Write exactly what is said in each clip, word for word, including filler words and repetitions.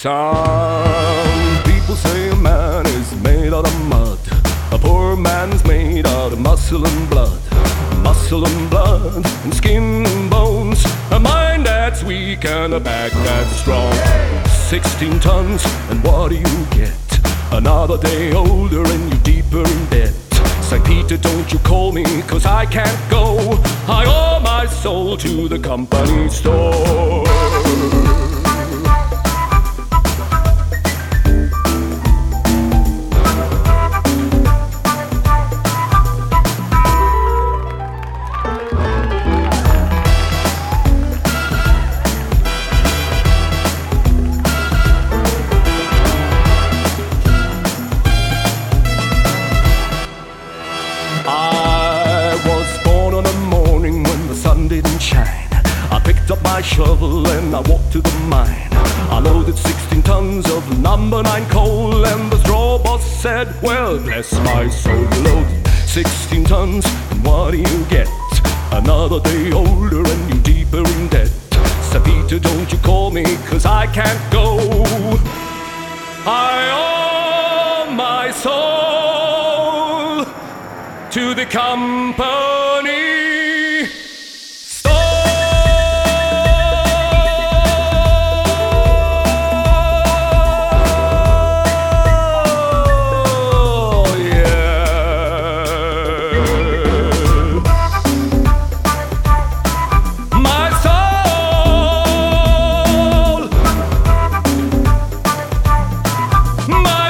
Some people say a man is made out of mud. A poor man's made out of muscle and blood. Muscle and blood and skin and bones. A mind that's weak and a back that's strong. Sixteen tons, and what do you get? Another day older and you deeper in debt. Saint Peter, don't you call me, cause I can't go. I owe my soul to the company store. I was born on a morning when the sun didn't shine. I picked up my shovel and I walked to the mine. I loaded sixteen tons of number nine coal, and the straw boss said, well, bless my soul, you loaded sixteen tons, and what do you get? Another day older and you deeper in debt. Saint Peter, don't you call me, cause I can't go. I owe my soul to the company store. Yeah. My soul, my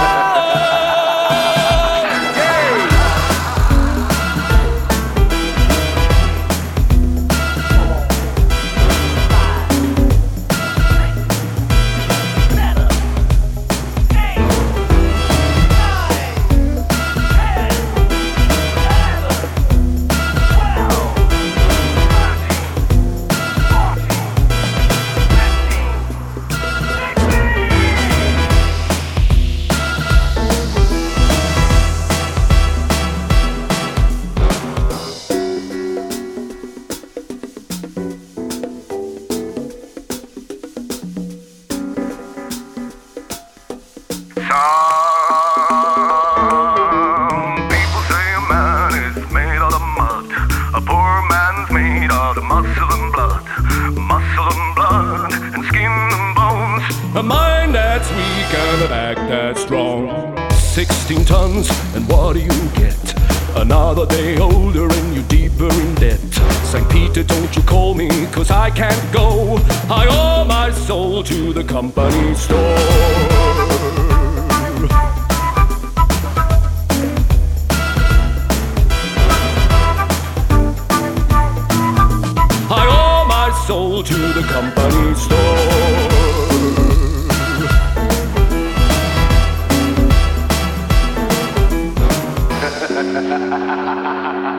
Some people say a man is made out of mud. A poor man's made out of muscle and blood. Muscle and blood and skin and bones. A mind that's weak and a back that's strong. Sixteen tons, and what do you get? Another day older and you deeper in debt. Saint Peter, don't you call me, cause I can't go. I owe my soul to the company store. I owe my soul to the company store.